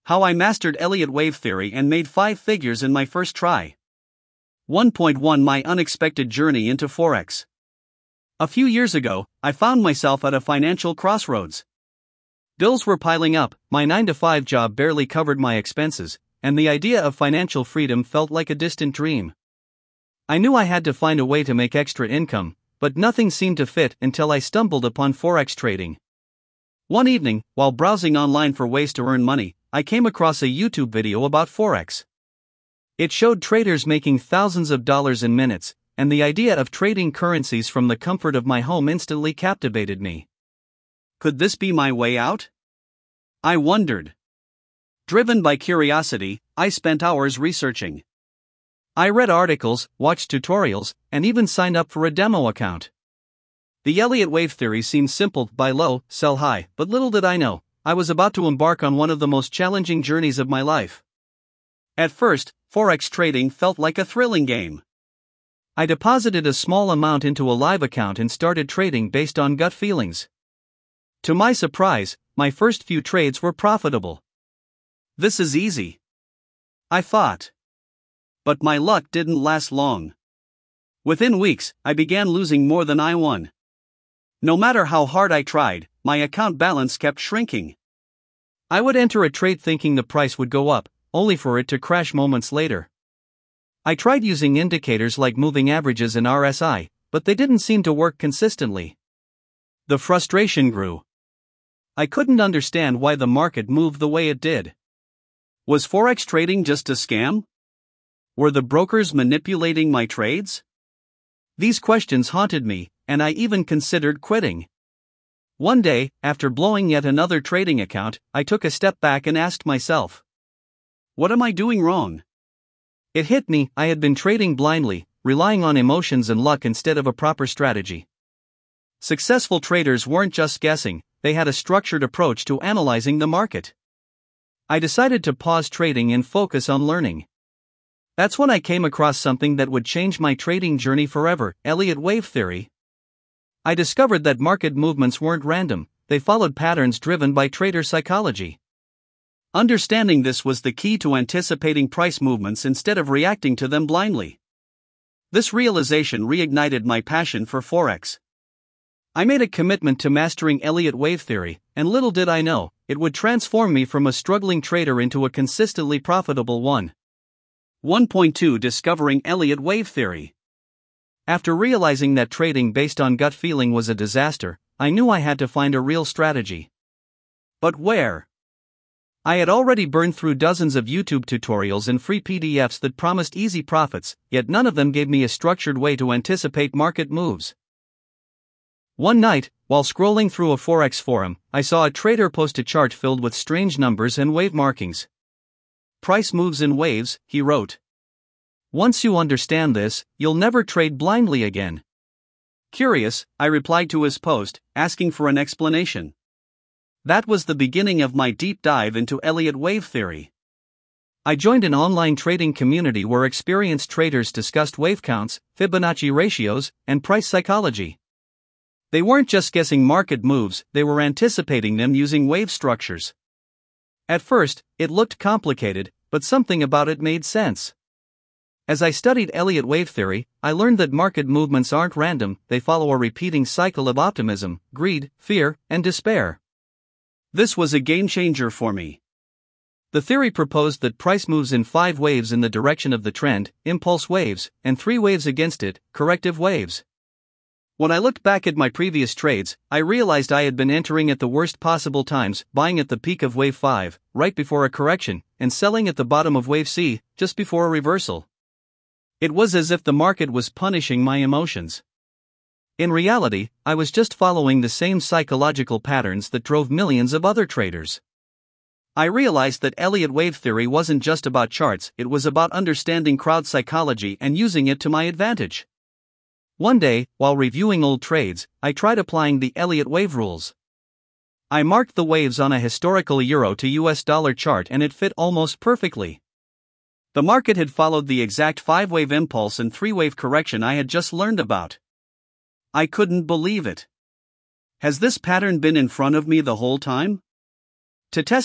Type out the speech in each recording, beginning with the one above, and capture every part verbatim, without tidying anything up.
How I mastered Elliott wave theory and made five figures in my first try. one point one My unexpected journey into Forex. A few years ago, I found myself at a financial crossroads. Bills were piling up, my nine to five job barely covered my expenses, and the idea of financial freedom felt like a distant dream. I knew I had to find a way to make extra income, but nothing seemed to fit until I stumbled upon Forex trading. One evening, while browsing online for ways to earn money, I came across a YouTube video about Forex. It showed traders making thousands of dollars in minutes, and the idea of trading currencies from the comfort of my home instantly captivated me. Could this be my way out? I wondered. Driven by curiosity, I spent hours researching. I read articles, watched tutorials, and even signed up for a demo account. The Elliott wave theory seemed simple: buy low, sell high, but little did I know, I was about to embark on one of the most challenging journeys of my life. At first, Forex trading felt like a thrilling game. I deposited a small amount into a live account and started trading based on gut feelings. To my surprise, my first few trades were profitable. This is easy, I thought. But my luck didn't last long. Within weeks, I began losing more than I won. No matter how hard I tried, my account balance kept shrinking. I would enter a trade thinking the price would go up, only for it to crash moments later. I tried using indicators like moving averages and R S I, but they didn't seem to work consistently. The frustration grew. I couldn't understand why the market moved the way it did. Was Forex trading just a scam? Were the brokers manipulating my trades? These questions haunted me, and I even considered quitting. One day, after blowing yet another trading account, I took a step back and asked myself, what am I doing wrong? It hit me, I had been trading blindly, relying on emotions and luck instead of a proper strategy. Successful traders weren't just guessing, they had a structured approach to analyzing the market. I decided to pause trading and focus on learning. That's when I came across something that would change my trading journey forever: Elliott wave theory. I discovered that market movements weren't random, they followed patterns driven by trader psychology. Understanding this was the key to anticipating price movements instead of reacting to them blindly. This realization reignited my passion for Forex. I made a commitment to mastering Elliott wave theory, and little did I know, it would transform me from a struggling trader into a consistently profitable one. one point two Discovering Elliott wave theory. After realizing that trading based on gut feeling was a disaster, I knew I had to find a real strategy. But where? I had already burned through dozens of YouTube tutorials and free P D Fs that promised easy profits, yet none of them gave me a structured way to anticipate market moves. One night, while scrolling through a Forex forum, I saw a trader post a chart filled with strange numbers and wave markings. Price moves in waves, he wrote. Once you understand this, you'll never trade blindly again. Curious, I replied to his post, asking for an explanation. That was the beginning of my deep dive into Elliott wave theory. I joined an online trading community where experienced traders discussed wave counts, Fibonacci ratios, and price psychology. They weren't just guessing market moves, they were anticipating them using wave structures. At first, it looked complicated, but something about it made sense. As I studied Elliott wave theory, I learned that market movements aren't random, they follow a repeating cycle of optimism, greed, fear, and despair. This was a game changer for me. The theory proposed that price moves in five waves in the direction of the trend, impulse waves, and three waves against it, corrective waves. When I looked back at my previous trades, I realized I had been entering at the worst possible times, buying at the peak of wave five, right before a correction, and selling at the bottom of wave C, just before a reversal. It was as if the market was punishing my emotions. In reality, I was just following the same psychological patterns that drove millions of other traders. I realized that Elliott wave theory wasn't just about charts, it was about understanding crowd psychology and using it to my advantage. One day, while reviewing old trades, I tried applying the Elliott wave rules. I marked the waves on a historical euro to U S dollar chart and it fit almost perfectly. The market had followed the exact five-wave impulse and three-wave correction I had just learned about. I couldn't believe it. Has this pattern been in front of me the whole time? To test it,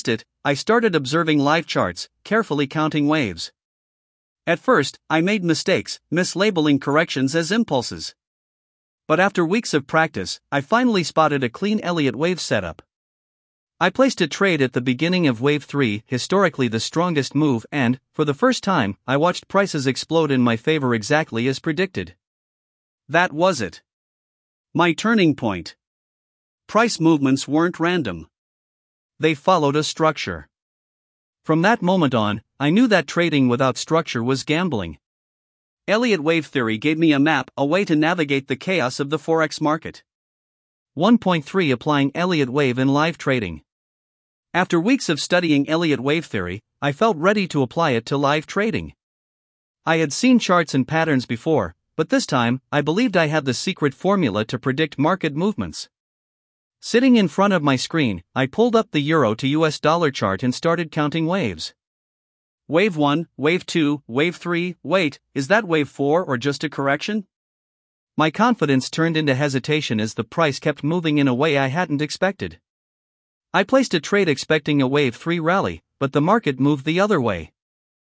I started observing live charts, carefully counting waves. At first, I made mistakes, mislabeling corrections as impulses. But after weeks of practice, I finally spotted a clean Elliott wave setup. I placed a trade at the beginning of wave three, historically the strongest move, and, for the first time, I watched prices explode in my favor exactly as predicted. That was it. My turning point. Price movements weren't random. They followed a structure. From that moment on, I knew that trading without structure was gambling. Elliott wave theory gave me a map, a way to navigate the chaos of the Forex market. one point three Applying Elliott wave in live trading. After weeks of studying Elliott wave theory, I felt ready to apply it to live trading. I had seen charts and patterns before, but this time, I believed I had the secret formula to predict market movements. Sitting in front of my screen, I pulled up the euro to U S dollar chart and started counting waves. Wave one, wave two, wave three, wait, is that wave four or just a correction? My confidence turned into hesitation as the price kept moving in a way I hadn't expected. I placed a trade expecting a wave three rally, but the market moved the other way.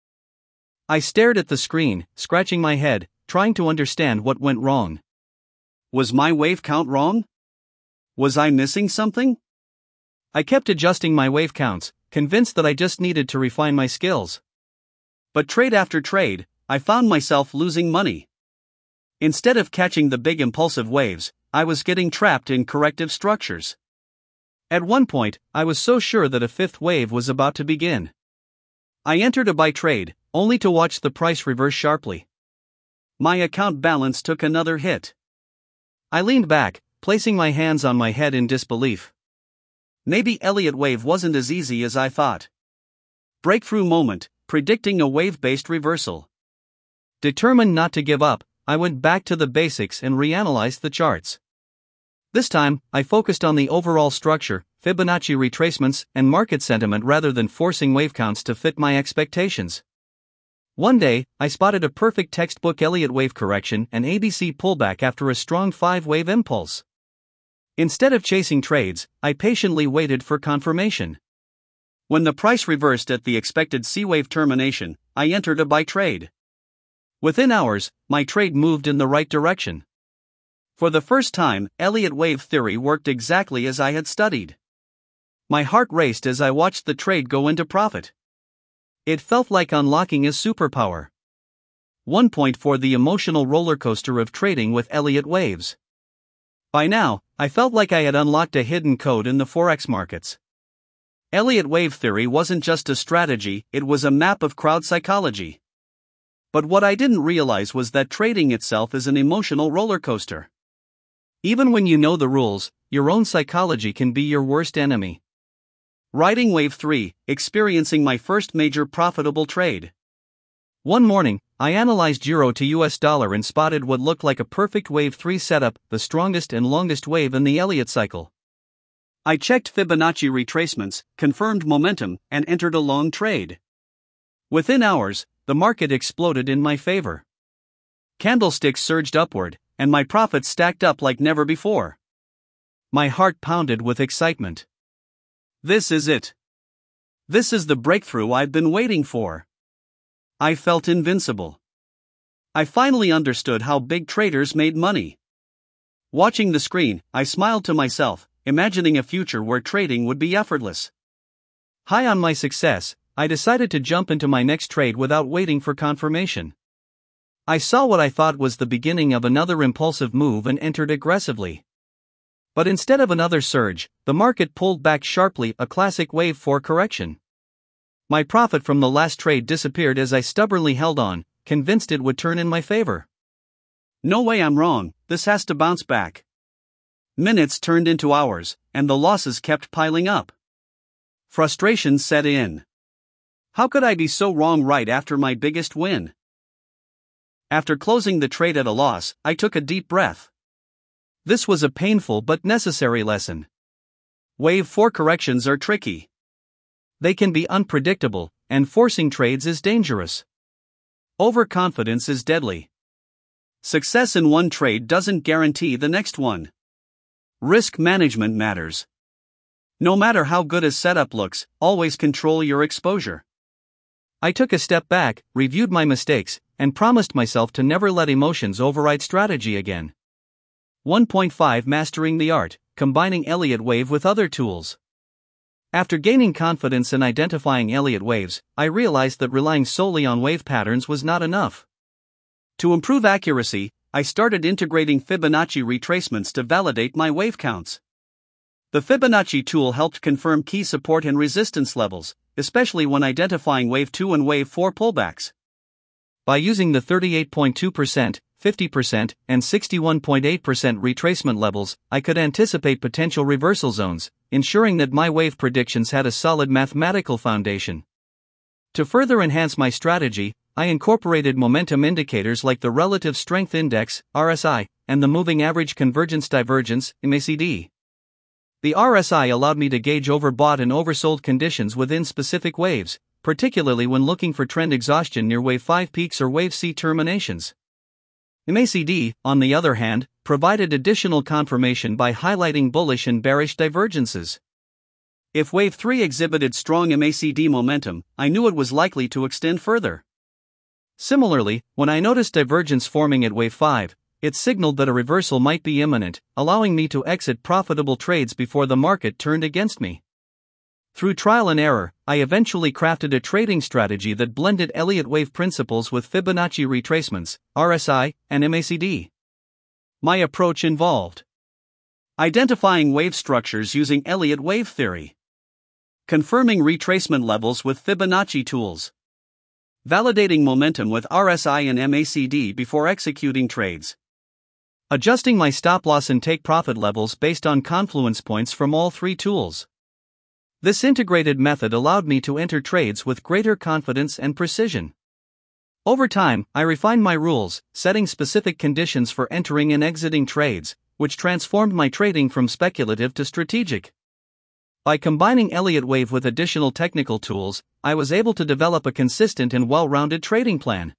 I stared at the screen, scratching my head, trying to understand what went wrong. Was my wave count wrong? Was I missing something? I kept adjusting my wave counts, convinced that I just needed to refine my skills. But trade after trade, I found myself losing money. Instead of catching the big impulsive waves, I was getting trapped in corrective structures. At one point, I was so sure that a fifth wave was about to begin. I entered a buy trade, only to watch the price reverse sharply. My account balance took another hit. I leaned back, placing my hands on my head in disbelief. Maybe Elliott wave wasn't as easy as I thought. Breakthrough moment, predicting a wave-based reversal. Determined not to give up, I went back to the basics and reanalyzed the charts. This time, I focused on the overall structure, Fibonacci retracements, and market sentiment rather than forcing wave counts to fit my expectations. One day, I spotted a perfect textbook Elliott wave correction and A B C pullback after a strong five-wave impulse. Instead of chasing trades, I patiently waited for confirmation. When the price reversed at the expected C-wave termination, I entered a buy trade. Within hours, my trade moved in the right direction. For the first time, Elliott wave theory worked exactly as I had studied. My heart raced as I watched the trade go into profit. It felt like unlocking a superpower. One point for the emotional roller coaster of trading with Elliott waves. By now, I felt like I had unlocked a hidden code in the Forex markets. Elliott wave theory wasn't just a strategy, it was a map of crowd psychology. But what I didn't realize was that trading itself is an emotional roller coaster. Even when you know the rules, your own psychology can be your worst enemy. Riding wave three, experiencing my first major profitable trade. One morning, I analyzed euro to U S dollar and spotted what looked like a perfect wave three setup, the strongest and longest wave in the Elliott cycle. I checked Fibonacci retracements, confirmed momentum, and entered a long trade. Within hours, the market exploded in my favor. Candlesticks surged upward, and my profits stacked up like never before. My heart pounded with excitement. This is it. This is the breakthrough I've been waiting for. I felt invincible. I finally understood how big traders made money. Watching the screen, I smiled to myself, imagining a future where trading would be effortless. High on my success, I decided to jump into my next trade without waiting for confirmation. I saw what I thought was the beginning of another impulsive move and entered aggressively. But instead of another surge, the market pulled back sharply, a classic wave four correction. My profit from the last trade disappeared as I stubbornly held on, convinced it would turn in my favor. No way, I'm wrong, this has to bounce back. Minutes turned into hours, and the losses kept piling up. Frustration set in. How could I be so wrong right after my biggest win? After closing the trade at a loss, I took a deep breath. This was a painful but necessary lesson. Wave four corrections are tricky. They can be unpredictable, and forcing trades is dangerous. Overconfidence is deadly. Success in one trade doesn't guarantee the next one. Risk management matters. No matter how good a setup looks, always control your exposure. I took a step back, reviewed my mistakes, and promised myself to never let emotions override strategy again. one point five Mastering the art, combining Elliott wave with other tools. After gaining confidence in identifying Elliott waves, I realized that relying solely on wave patterns was not enough. To improve accuracy, I started integrating Fibonacci retracements to validate my wave counts. The Fibonacci tool helped confirm key support and resistance levels, especially when identifying wave two and wave four pullbacks. By using the thirty-eight point two percent, fifty percent, and sixty-one point eight percent retracement levels, I could anticipate potential reversal zones, ensuring that my wave predictions had a solid mathematical foundation. To further enhance my strategy, I incorporated momentum indicators like the Relative Strength Index, R S I, and the Moving Average Convergence Divergence, M A C D. The R S I allowed me to gauge overbought and oversold conditions within specific waves, particularly when looking for trend exhaustion near wave five peaks or wave C terminations. M A C D, on the other hand, provided additional confirmation by highlighting bullish and bearish divergences. If wave three exhibited strong M A C D momentum, I knew it was likely to extend further. Similarly, when I noticed divergence forming at wave five, it signaled that a reversal might be imminent, allowing me to exit profitable trades before the market turned against me. Through trial and error, I eventually crafted a trading strategy that blended Elliott wave principles with Fibonacci retracements, R S I, and M A C D. My approach involved identifying wave structures using Elliott wave theory, confirming retracement levels with Fibonacci tools, validating momentum with R S I and M A C D before executing trades, adjusting my stop-loss and take-profit levels based on confluence points from all three tools. This integrated method allowed me to enter trades with greater confidence and precision. Over time, I refined my rules, setting specific conditions for entering and exiting trades, which transformed my trading from speculative to strategic. By combining Elliott wave with additional technical tools, I was able to develop a consistent and well-rounded trading plan.